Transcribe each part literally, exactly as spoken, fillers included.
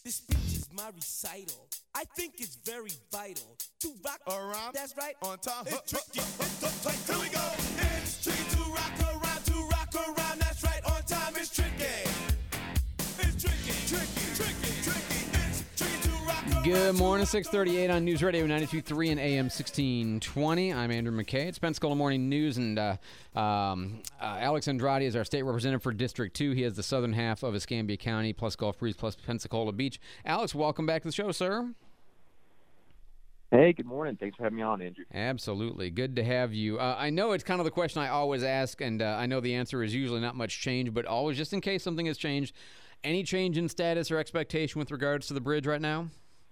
This speech is my recital. I think it's very vital to rock around. That's right. On time. It's tricky. It's the Here we go. It's tricky to rock around, to rock around. That's right. On time. It's tricky. It's tricky, tricky, tricky, tricky. It's tricky to rock around. Good morning, six thirty-eight on News Radio ninety-two point three and A M sixteen twenty. I'm Andrew McKay. It's Pensacola Morning News, and uh, um, uh, Alex Andrade is our state representative for District two. He has the southern half of Escambia County, plus Gulf Breeze, plus Pensacola Beach. Alex, welcome back to the show, sir. Hey, good morning. Thanks for having me on, Andrew. Absolutely. Good to have you. Uh, I know it's kind of the question I always ask, and uh, I know the answer is usually not much change, but always just in case something has changed. Any change in status or expectation with regards to the bridge right now?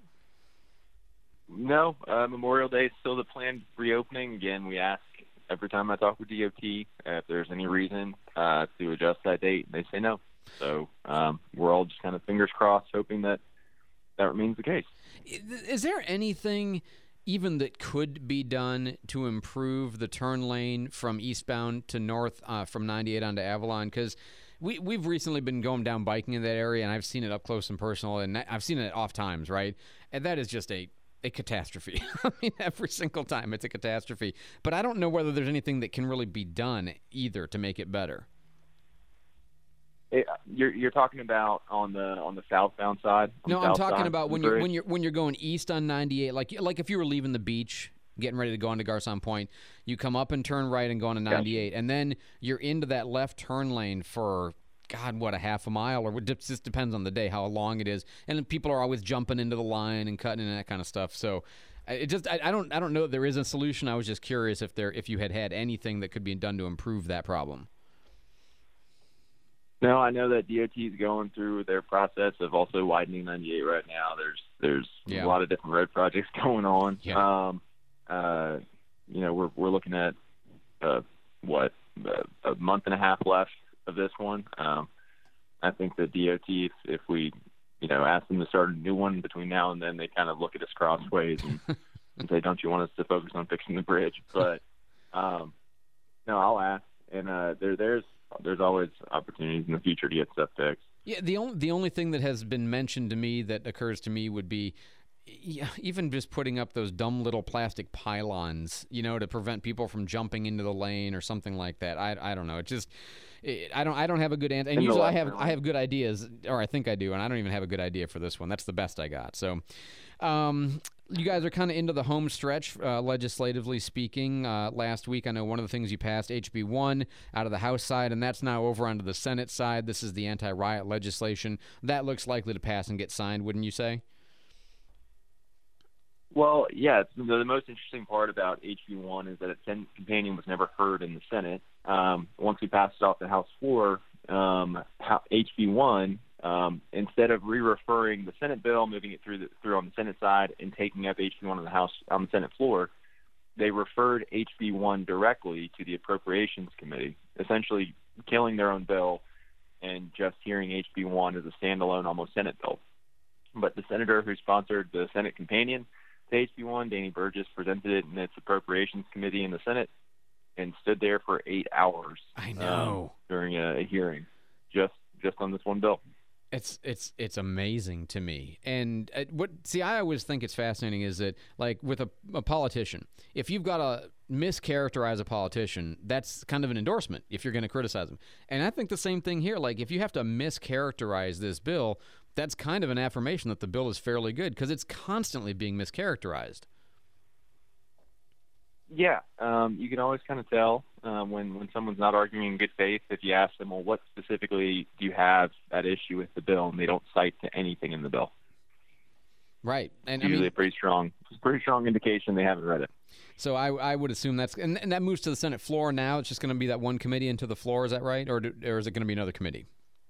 No, uh, Memorial Day is still the planned reopening. Again, we ask every time I talk with D O T uh, if there's any reason uh, to adjust that date. They say no. So um, we're all just kind of fingers crossed, hoping that that remains the case. Is there anything even that could be done to improve the turn lane from eastbound to north uh, from ninety-eight onto Avalon? Because we, we've recently been going down biking in that area, and I've seen it up close and personal, and I've seen it off times, right? And that is just a, a catastrophe. I mean, every single time it's a catastrophe. But I don't know whether there's anything that can really be done either to make it better. It, you're you're talking about on the on the southbound side? On no, the I'm south talking side about of the when you're bridge? when you're when you're going east on ninety-eight, like like if you were leaving the beach, getting ready to go onto Garcon Point, you come up and turn right and go on to ninety-eight, Gotcha. and then you're into that left turn lane for God, what, a half a mile, or it just depends on the day how long it is, and then people are always jumping into the line and cutting and that kind of stuff. So it just I, I don't I don't know that there is a solution. I was just curious if there if you had had anything that could be done to improve that problem. No, I know that D O T is going through their process of also widening ninety-eight right now. There's there's Yeah. a lot of different road projects going on. Yeah. Um, uh, you know, we're we're looking at uh, what a, a month and a half left of this one. Um, I think the D O T, if, if we you know ask them to start a new one between now and then, they kind of look at us crossways and, and say, "Don't you want us to focus on fixing the bridge?" But um, no, I'll ask, and uh, there there's. There's always opportunities in the future to get stuff fixed. Yeah, the only the only thing that has been mentioned to me that occurs to me would be yeah, even just putting up those dumb little plastic pylons, you know, to prevent people from jumping into the lane or something like that. I, I don't know. It just it, I don't I don't have a good answer. And In the usually I left have turn I have good ideas, or I think I do, and I don't even have a good idea for this one. That's the best I got. So. Um, you guys are kind of into the home stretch, uh, legislatively speaking. Uh, last week, I know one of the things you passed, H B one, out of the House side, and that's now over onto the Senate side. This is the anti-riot legislation. That looks likely to pass and get signed, wouldn't you say? Well, yeah, it's, the, the most interesting part about H B one is that its Senate companion was never heard in the Senate. Um, once we passed it off the House floor, um, H B one, um, instead of re-referring the Senate bill, moving it through the, through on the Senate side, and taking up H B one on the House on the Senate floor, they referred H B one directly to the Appropriations Committee, essentially killing their own bill and just hearing H B one as a standalone, almost Senate bill. But the senator who sponsored the Senate companion to H B one, Danny Burgess, presented it in its Appropriations Committee in the Senate and stood there for eight hours. I know. Um, during a, a hearing, just just on this one bill. It's it's it's amazing to me. And uh, what see, I always think it's fascinating is that, like, with a, a politician, if you've got to mischaracterize a politician, that's kind of an endorsement if you're going to criticize them. And I think the same thing here. Like, if you have to mischaracterize this bill, that's kind of an affirmation that the bill is fairly good because it's constantly being mischaracterized. Yeah, um, you can always kind of tell um, when, when someone's not arguing in good faith if you ask them, well, what specifically do you have at issue with the bill, and they don't cite to anything in the bill. Right. And It's usually I mean, a pretty strong, pretty strong indication they haven't read it. so I, I would assume that's and, and that moves to the Senate floor now. It's just going to be that one committee into the floor. Is that right? Or, do, or is it going to be another committee?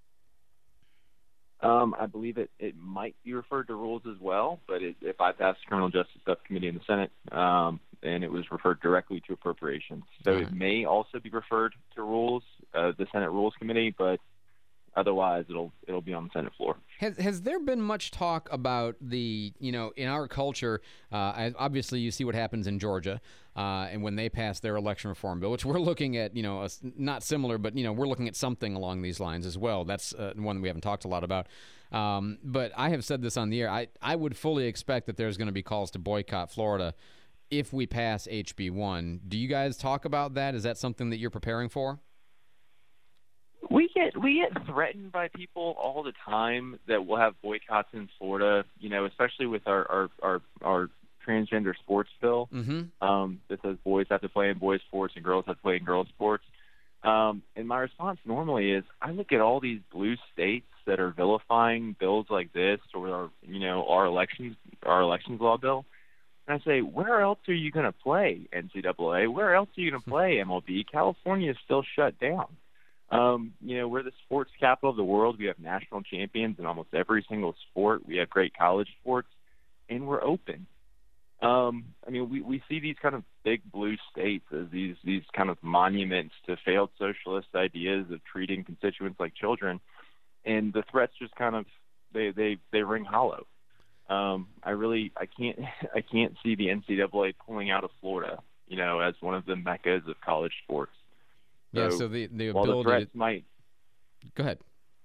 Um, I believe it, it might be referred to rules as well, but it, it bypassed the Criminal Justice Subcommittee in the Senate, um, and it was referred directly to appropriations. So All it right. may also be referred to rules, uh, the Senate Rules Committee, but Otherwise, it'll it'll be on the Senate floor. Has has there been much talk about the, you know, in our culture, uh, I- obviously you see what happens in Georgia, uh, and when they pass their election reform bill, which we're looking at, you know, a s not similar, but, you know, we're looking at something along these lines as well. That's uh, one we haven't talked a lot about. Um, but I have said this on the air. I, I would fully expect that there's going to be calls to boycott Florida if we pass H B one. Do you guys talk about that? Is that something that you're preparing for? We get we get threatened by people all the time that we'll have boycotts in Florida. You know, especially with our our our, our transgender sports bill Mm-hmm. um, that says boys have to play in boys sports and girls have to play in girls sports. Um, and my response normally is, I look at all these blue states that are vilifying bills like this, or our, you know, our elections our elections law bill, and I say, where else are you going to play N C double A? Where else are you going to play M L B? California is still shut down. Um, you know, we're the sports capital of the world. We have national champions in almost every single sport. We have great college sports, and we're open. Um, I mean, we, we see these kind of big blue states as these, these kind of monuments to failed socialist ideas of treating constituents like children, and the threats just kind of they they, they ring hollow. Um, I really I can't I can't see the N C double A pulling out of Florida, you know, as one of the meccas of college sports. Yeah, so the, the while ability the threats to... might, Go ahead.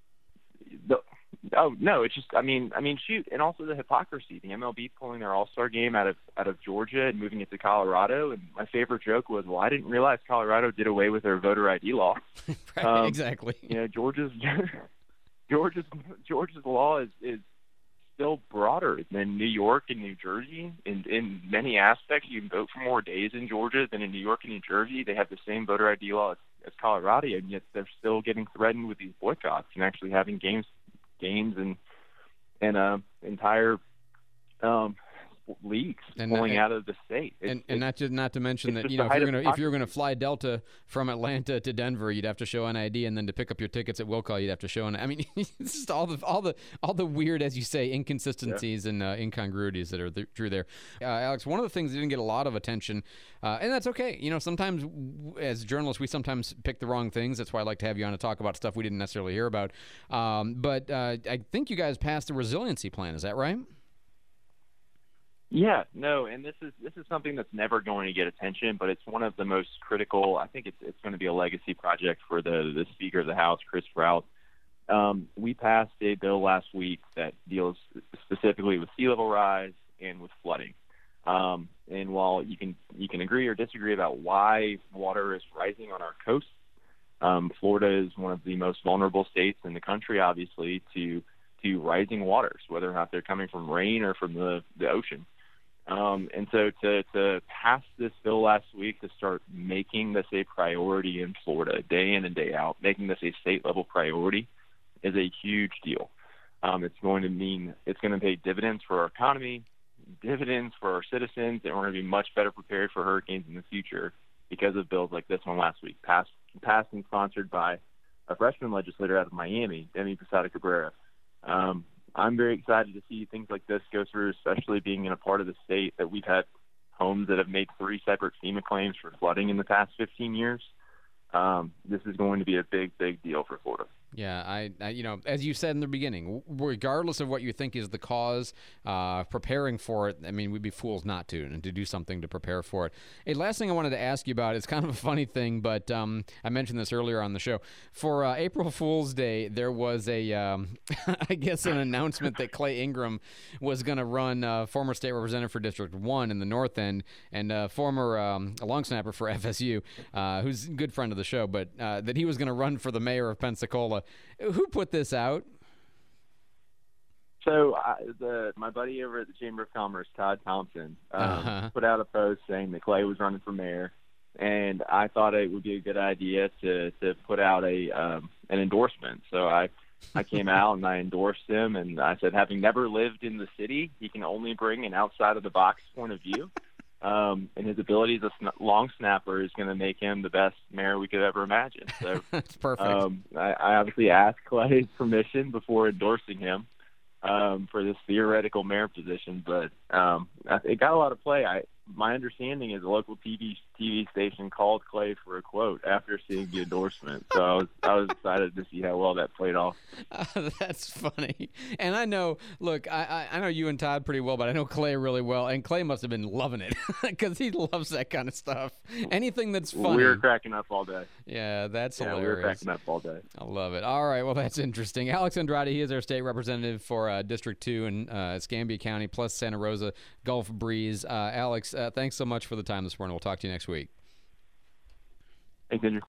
the, oh no, it's just I mean I mean shoot, and also the hypocrisy. The M L B pulling their All-Star game out of out of Georgia and moving it to Colorado. And my favorite joke was, well, I didn't realize Colorado did away with their voter I D law. Right, Um, exactly. You know, Georgia's Georgia's Georgia's law is is still broader than New York and New Jersey. In in many aspects, you can vote for more days in Georgia than in New York and New Jersey. They have the same voter I D law as, as Colorado, and yet they're still getting threatened with these boycotts and actually having games, games and and uh, entire um, leagues And, pulling uh, out of the state. It's, And, and not to not to mention it's that, just you the know, if height you're of gonna if you're gonna hypocrisy. fly Delta from Atlanta to Denver, you'd have to show an I D, and then to pick up your tickets at Will Call, you'd have to show an. I mean, it's just all the all the all the weird, as you say, inconsistencies and uh, incongruities that are th- through there. Uh, Alex, one of the things that didn't get a lot of attention, uh, and that's okay. You know, sometimes w- as journalists, we sometimes pick the wrong things. That's why I like to have you on to talk about stuff we didn't necessarily hear about. Um, but uh, I think you guys passed the resiliency plan. Is that right? Yeah, no, and this is this is something that's never going to get attention, but it's one of the most critical. I think it's it's going to be a legacy project for the the Speaker of the House, Chris Rouse. Um, we passed a bill last week that deals specifically with sea level rise and with flooding. Um, and while you can you can agree or disagree about why water is rising on our coast, um, Florida is one of the most vulnerable states in the country, obviously, to to rising waters, whether or not they're coming from rain or from the, the ocean. Um, and so to, to pass this bill last week to start making this a priority in Florida day in and day out, making this a state-level priority is a huge deal. Um, it's going to mean it's going to pay dividends for our economy, dividends for our citizens, and we're going to be much better prepared for hurricanes in the future because of bills like this one last week, passed, passed and sponsored by a freshman legislator out of Miami, Demi Posada Cabrera. Um, I'm very excited to see things like this go through, especially being in a part of the state that we've had homes that have made three separate FEMA claims for flooding in the past fifteen years. Um, this is going to be a big, big deal for Florida. Yeah, I, I, you know, as you said in the beginning, w- regardless of what you think is the cause, uh, preparing for it, I mean, we'd be fools not to, and to do something to prepare for it. Hey, last thing I wanted to ask you about, it's kind of a funny thing, but um, I mentioned this earlier on the show. For uh, April Fool's Day, there was a, um, I guess, an announcement that Clay Ingram was going to run uh, former state representative for District one in the North End, and uh, former um, a long snapper for F S U, uh, who's a good friend of the show, but uh, that he was going to run for the mayor of Pensacola. Who put this out? So uh, the my buddy over at the Chamber of Commerce, Todd Thompson, um, Uh-huh. put out a post saying that Clay was running for mayor, and I thought it would be a good idea to to put out a um, an endorsement. So I I came out and I endorsed him, and I said, having never lived in the city, he can only bring an outside of the box point of view. Um, and his ability as a sn- long snapper is going to make him the best mayor we could ever imagine. So That's perfect. um, I, I obviously asked Clay's permission before endorsing him um, for this theoretical mayor position, but um, I- it got a lot of play. I, my understanding is a local T V T V station called Clay for a quote after seeing the endorsement. So I was I was excited to see how well that played off. Uh, that's funny. And I know, look, I, I I know you and Todd pretty well, but I know Clay really well, and Clay must have been loving it because he loves that kind of stuff. Anything that's funny. We were cracking up all day. Yeah, that's yeah, hilarious. we were cracking up all day. I love it. All right, well, that's interesting. Alex Andrade, he is our state representative for uh, District two in uh, Escambia County, plus Santa Rosa Gulf Breeze. Uh, Alex, uh, thanks so much for the time this morning. We'll talk to you next week. Thanks, Andrew.